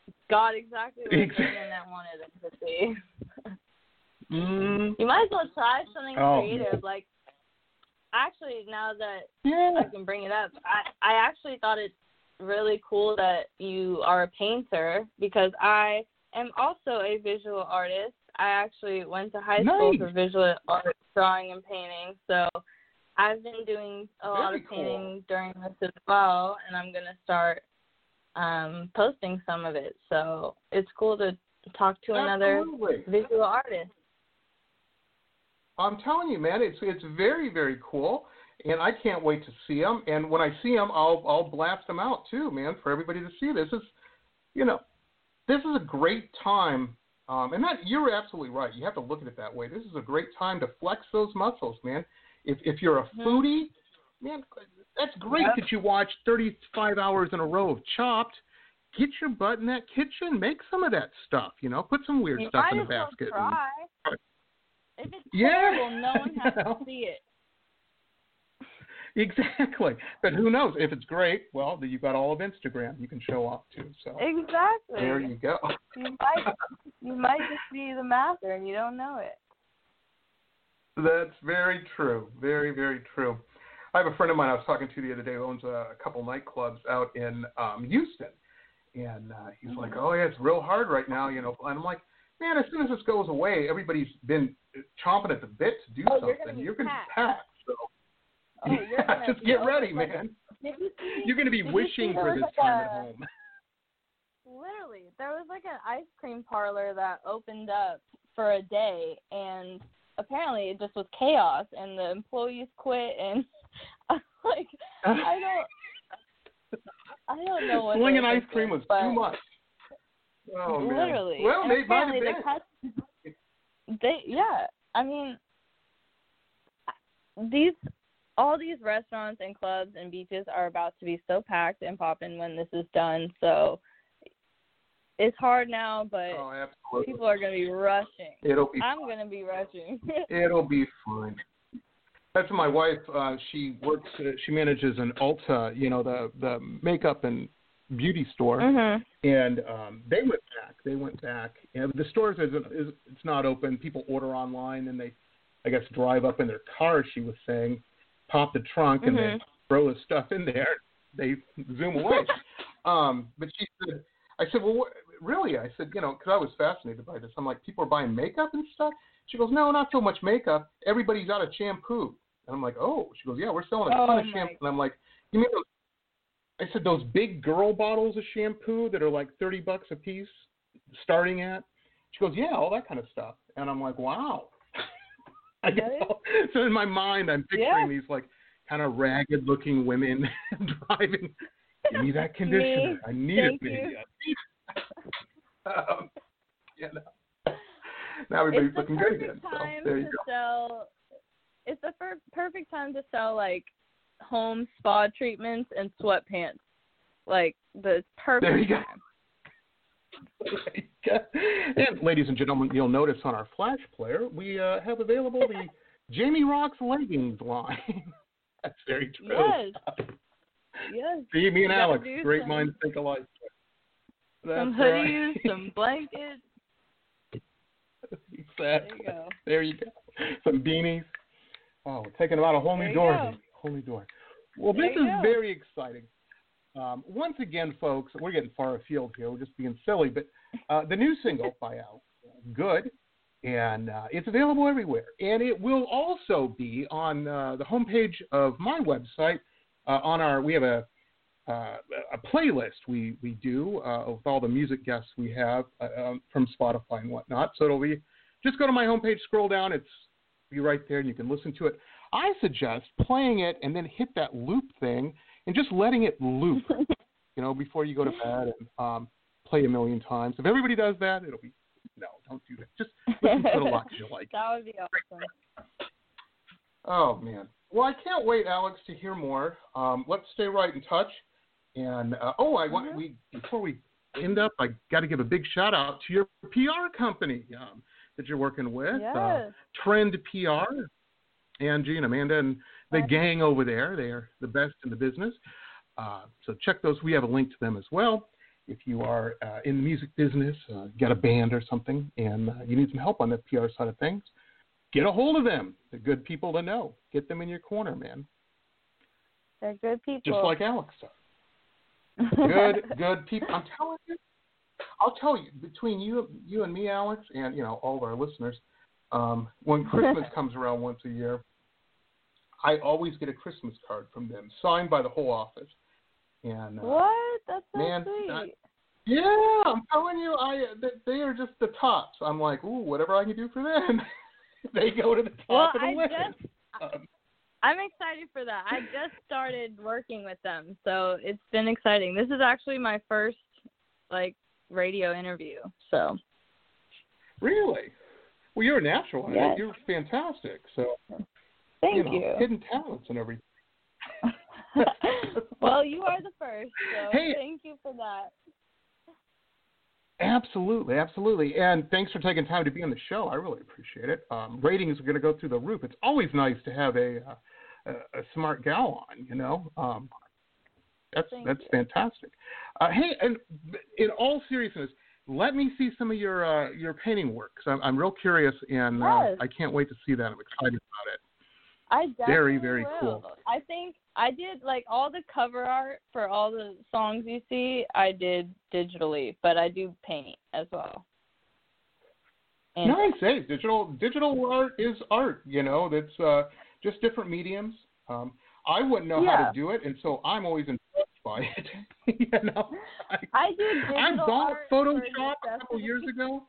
got exactly what Exactly. the internet wanted it to see. Mm. You might as well try something Oh, creative. man. Like, actually, now that Yeah. I can bring it up, I, I actually thought it's really cool that you are a painter because I am also a visual artist. I actually went to high school Nice. for visual art, drawing, and painting. So I've been doing a lot Very of painting during this as well, and I'm going to start um, posting some of it. So it's cool to talk to another Absolutely. visual artist. I'm telling you, man, it's it's very, very cool, and I can't wait to see them. And when I see them, I'll I'll blast them out too, man, for everybody to see. This is, you know, this is a great time. Um, and that you're absolutely right. You have to look at it that way. This is a great time to flex those muscles, man. If if you're a foodie, man, that's great Yep. that you watch thirty-five hours in a row of Chopped. Get your butt in that kitchen, make some of that stuff. You know, put some weird You stuff might in the as well basket. try. If it's Yeah. terrible, no one has to Well. see it. Exactly. But who knows? If it's great, well, then you've got all of Instagram you can show off to. So Exactly. there you go. You might, you might just be the master and you don't know it. That's very true. Very, very true. I have a friend of mine I was talking to the other day who owns a couple nightclubs out in um, Houston. And uh, he's like, oh, yeah, it's real hard right now, you know. And I'm like, man, as soon as this goes away, everybody's been chomping at the bit to do Oh, you're something. gonna be You're going to be packed. packed. So Oh, you're yeah, gonna just be get over- ready, like, man. Did you see, You're going to be did you wishing see there for was this like time a- at home. Literally, there was like an ice cream parlor that opened up for a day, and apparently it just was chaos, and the employees quit, and I'm like, I don't, I don't know what. Slinging they're ice cream thinking, was but too much. Oh, man. literally. Well, and they might have apparently been. the cus- they, yeah, I mean, these, all these restaurants and clubs and beaches are about to be so packed and popping when this is done. So it's hard now, but Oh, absolutely. people are going to be rushing. It'll be I'm going to be rushing. It'll be fine. That's my wife. Uh, she works. Uh, she manages an Ulta, you know, the the makeup and beauty store. Mhm. And um, they went back. They went back. And the stores isn't. Is, it's not open. People order online, and they, I guess, drive up in their car. She was saying, pop the trunk, and Mhm. they throw the stuff in there. They zoom away. um, but she said, I said, well, what, really? I said, you know, because I was fascinated by this. I'm like, people are buying makeup and stuff. She goes, no, not so much makeup. Everybody's out of shampoo. And I'm like, oh. She goes, yeah, we're selling a ton Oh, of my shampoo. And I'm like, you mean those? I said, those big girl bottles of shampoo that are like thirty bucks a piece, starting at? She goes, yeah, all that kind of stuff. And I'm like, wow. I guess I'll- so in my mind, I'm picturing Yeah. these like kind of ragged-looking women driving. Give me that conditioner. Me. I need Thank it, baby. you. I need it. um, you know. Now everybody's It's the looking good perfect again. So time there you to go. sell. It's the per- perfect time to sell like home spa treatments and sweatpants. Like the perfect There you go. time. And ladies and gentlemen, you'll notice on our Flash player, we uh, have available the Jamie Rocks leggings line. That's very true. Yes. Yes. See, me and You gotta Alex, do great some- minds think alike. Some That's right. hoodies, some blankets. Exactly. There you go. There you go. Some beanies. Oh, we're taking about a whole There new you door. go. here. Whole new door. Well, There this you is go. very exciting. Um, once again, folks, we're getting far afield here. We're just being silly, but uh, the new single by Al, Good, and uh, it's available everywhere. And it will also be on uh, the homepage of my website. Uh, on our, we have a uh, a playlist we we do uh, with all the music guests we have uh, um, from Spotify and whatnot. So it'll be just go to my homepage, scroll down, it's be right there, and you can listen to it. I suggest playing it and then hit that loop thing and just letting it loop, you know, before you go to bed and um, play a million times. If everybody does that, it'll be no, don't do that. Just listen to it a lot because you like it. That would be awesome. Oh, man. Well, I can't wait, Alex, to hear more. Um, let's stay right in touch. And, uh, oh, I want we before we end up, I got to give a big shout out to your P R company um, that you're working with, Yes. uh, Trend P R. Angie and Amanda and the gang over there. They are the best in the business. Uh, so check those. We have a link to them as well. if you are uh, in the music business, uh, got a band or something, and uh, you need some help on the P R side of things, get a hold of them. They're good people to know. Get them in your corner, man. They're good people. Just like Alex does. Good, good people. I'm telling you. I'll tell you, between you, you and me, Alex, and you know all of our listeners, um, when Christmas comes around once a year, I always get a Christmas card from them, signed by the whole office. And uh, what? That's so man, sweet. I, yeah, I'm telling you, I they are just the tops. I'm like, ooh, whatever I can do for them, they go to the top well, of the I list. Just, um, I'm excited for that. I just started working with them, so it's been exciting. This is actually my first like radio interview. So. Really? Well, you're a natural. Yes. You're fantastic. So. Thank you. Know, you. Hidden talents and everything. Well, you are the first, so hey, thank you for that. Absolutely, absolutely. And thanks for taking time to be on the show. I really appreciate it. Um, ratings are going to go through the roof. It's always nice to have a uh, a, a smart gal on, you know. Um, that's thank that's you. fantastic. Uh, hey, and in all seriousness, let me see some of your uh, your painting work, because I'm, I'm real curious, and uh, Yes. I can't wait to see that. I'm excited about it. I definitely Very, very will. cool. I think I did like all the cover art for all the songs you see. I did digitally, but I do paint as well. And Nice, hey, digital digital art is art. You know, that's uh, just different mediums. Um, I wouldn't know Yeah. how to do it, and so I'm always impressed by it. you know, I, I do digital I bought art for Photoshop a couple necessity. years ago.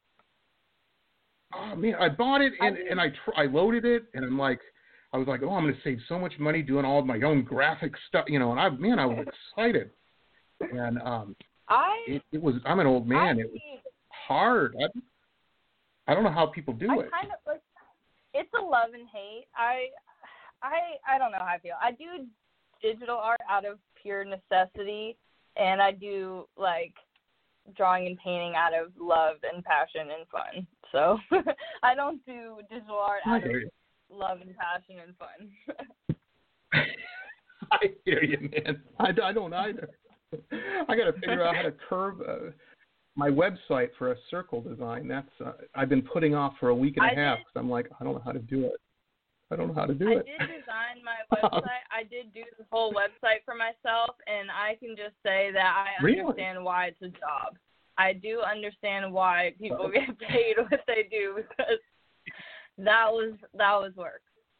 Oh man, I bought it and I do- and I tr- I loaded it, and I'm like. I was like, oh, I'm going to save so much money doing all of my own graphic stuff, you know, and I, man, I was excited. And um, I it, it was, I'm an old man. I It was hard. I, I don't know how people do I it. kind of like it's a love and hate. I I I don't know how I feel. I do digital art out of pure necessity, and I do like drawing and painting out of love and passion and fun. So I don't do digital art I out of hear you. love and passion and fun. I hear you, man. I, I don't either. I got to figure out how to curve uh, my website for a circle design. That's uh, I've been putting off for a week and a I half. did- So I'm like, I don't know how to do it. I don't know how to do I it. did design my website. I did do the whole website for myself, and I can just say that I Really? understand why it's a job. I do understand why people get paid what they do, because that was that was work.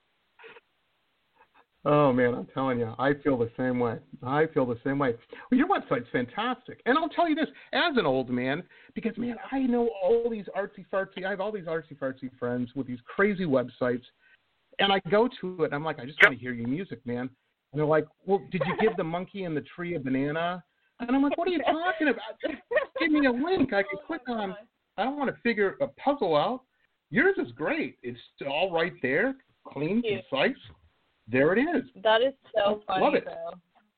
Oh man, I'm telling you, I feel the same way. I feel the same way. Well, your website's fantastic, and I'll tell you this: as an old man, because man, I know all these artsy fartsy. I have all these artsy fartsy friends with these crazy websites, and I go to it, and I'm like, I just want to hear your music, man. And they're like, well, did you give the monkey in the tree a banana? And I'm like, what are you talking about? Just give me a link. I can click on. I don't want to figure a puzzle out. Yours is great. It's all right there, clean, concise. There it is. That is so I funny, love it. though.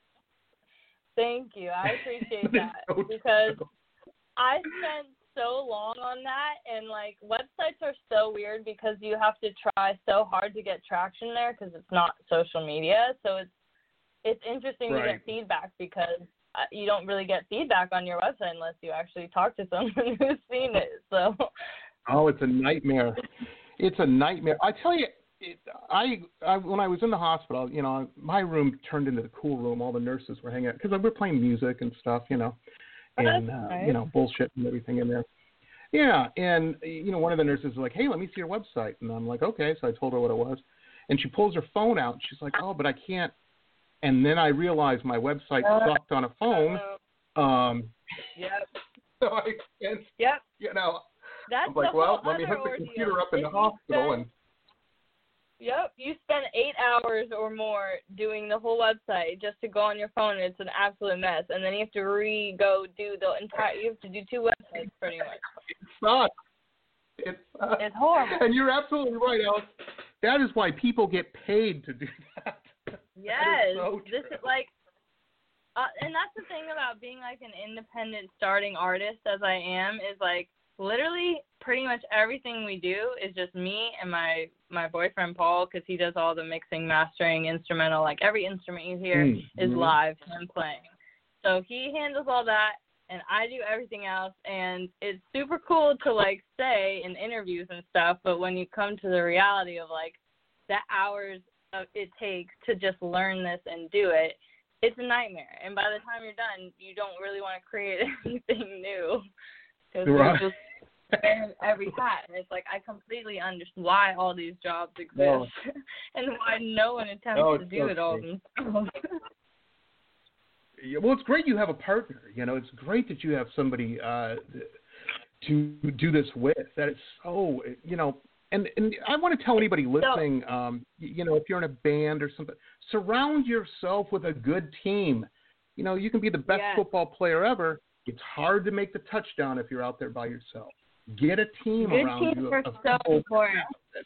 Thank you. I appreciate That is that so because true. I spent so long on that, and like websites are so weird because you have to try so hard to get traction there because it's not social media. So it's it's interesting to Right. get feedback because uh, you don't really get feedback on your website unless you actually talk to someone who's seen it. So Oh, it's a nightmare. It's a nightmare. I tell you, it, I, I when I was in the hospital, you know, my room turned into the cool room. All the nurses were hanging out because we were playing music and stuff, you know, and uh, nice. you know, bullshit and everything in there. Yeah, and you know, one of the nurses was like, "Hey, let me see your website," and I'm like, "Okay." So I told her what it was, and she pulls her phone out. And she's like, "Oh, but I can't." And then I realized my website sucked on a phone. Um, Yep. so I spent, Yep. you know, That's I'm like, the well, whole let me other hook the ordeal. computer up in the If you hospital spend- and. Yep, you spend eight hours or more doing the whole website just to go on your phone, and it's an absolute mess. And then you have to re-go do the entire. You have to do two websites pretty much. It sucks. It sucks. It's horrible. And you're absolutely right, Alex. That is why people get paid to do that. Yes, so this is like, uh, and that's the thing about being like an independent starting artist, as I am, is like literally pretty much everything we do is just me and my my boyfriend Paul, because he does all the mixing, mastering, instrumental. Like every instrument you hear Mm, is mhm. live, him playing. So he handles all that, and I do everything else. And it's super cool to, like, say in interviews and stuff, but when you come to the reality of, like, the hours of it takes to just learn this and do it, it's a nightmare. And by the time you're done, you don't really want to create anything new because right. you're just wearing every hat. And it's like, I completely understand why all these jobs exist no. and why no one attempts no, to do so it all true. themselves. Yeah, well, it's great you have a partner. You know, it's great that you have somebody uh, to do this with. That is so, you know, and, and I want to tell anybody listening, um, you know, if you're in a band or something, surround yourself with a good team. You know, you can be the best yes. football player ever. It's hard to make the touchdown if you're out there by yourself. Get a team good around teams you. Are so important.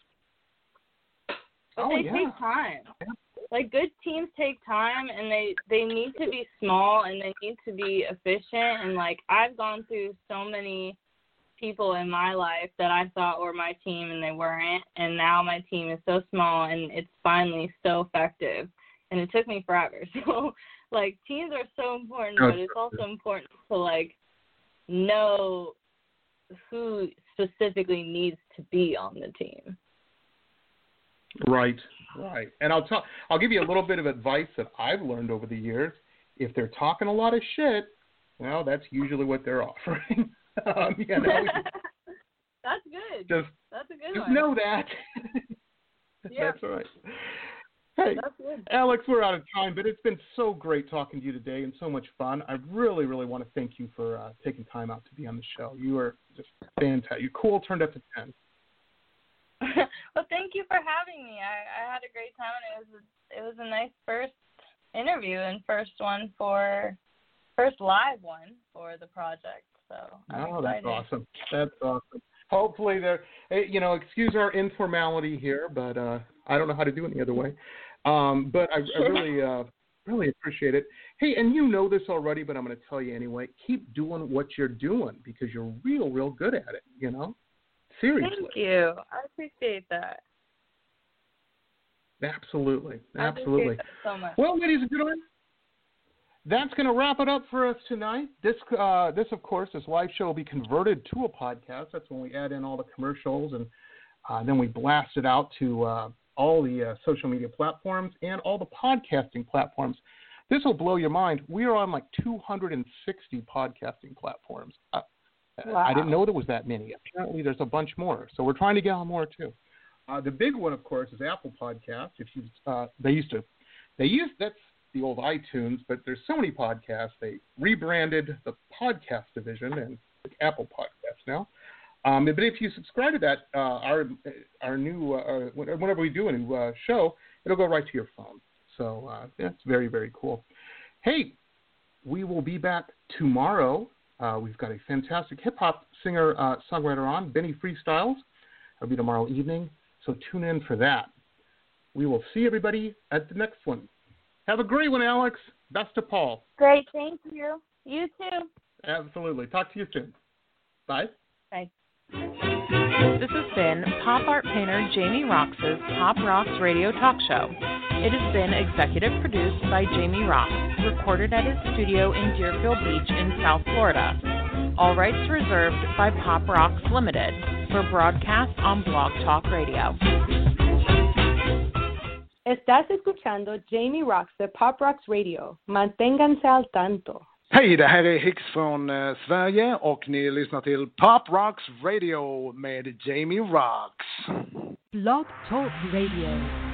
But oh, they yeah. take time. Yeah. Like, good teams take time, and they, they need to be small, and they need to be efficient. And, like, I've gone through so many people in my life that I thought were my team, and they weren't. And now my team is so small, and it's finally so effective. And it took me forever. So, like, teams are so important, but it's also important to, like, know who specifically needs to be on the team. Right, right. And I'll tell, I'll give you a little bit of advice that I've learned over the years. If they're talking a lot of shit, well, that's usually what they're offering. um, you know, that's good. Just, that's a good just one. know that. Yeah. That's right. Hey, that's good. Alex, we're out of time, but it's been so great talking to you today and so much fun. I really, really want to thank you for uh, taking time out to be on the show. You are just fantastic. You're cool, turned up to ten. Well, thank you for having me. I, I had a great time, and it was a, it was a nice first interview and first one for first live one for the project. So I'm oh, that's excited. awesome. That's awesome. Hopefully, there. You know, excuse our informality here, but uh, I don't know how to do it any other way. Um, but I, I really, uh, really appreciate it. Hey, and you know this already, but I'm going to tell you anyway. Keep doing what you're doing because you're real, real good at it. You know. Seriously. Thank you. I appreciate that. Absolutely. I Absolutely. appreciate that so much. Well, ladies and gentlemen, that's going to wrap it up for us tonight. This, uh, this, of course, this live show will be converted to a podcast. That's when we add in all the commercials, and uh, then we blast it out to uh, all the uh, social media platforms and all the podcasting platforms. This will blow your mind. We are on like two hundred sixty podcasting platforms. Uh, Wow. I didn't know there was that many. Apparently, there's a bunch more. So we're trying to get on more too. Uh, the big one, of course, is Apple Podcasts. If you, uh, they used to, they used that's the old iTunes, but there's so many podcasts. They rebranded the podcast division and Apple Podcasts now. Um, but if you subscribe to that, uh, our our new uh, whenever we do a new uh, show, it'll go right to your phone. So uh, that's very very cool. Hey, we will be back tomorrow. Uh, we've got a fantastic hip-hop singer-songwriter uh, on, Benny Freestyles. It'll be tomorrow evening, so tune in for that. We will see everybody at the next one. Have a great one, Alex. Best to Paul. Great, thank you. You too. Absolutely. Talk to you soon. Bye. Bye. This has been pop art painter Jamie Roxx's Pop Rocks Radio Talk Show. It has been executive produced by Jamie Roxx, recorded at his studio in Deerfield Beach in South Florida. All rights reserved by Pop Rocks Limited for broadcast on Blog Talk Radio. Estás escuchando Jamie Roxx de Pop Rocks Radio. Manténganse al tanto. Hej, det här är Hicks från eh, Sverige och ni lyssnar till Pop Rocks Radio med Jamie Roxx. Blog Talk Radio.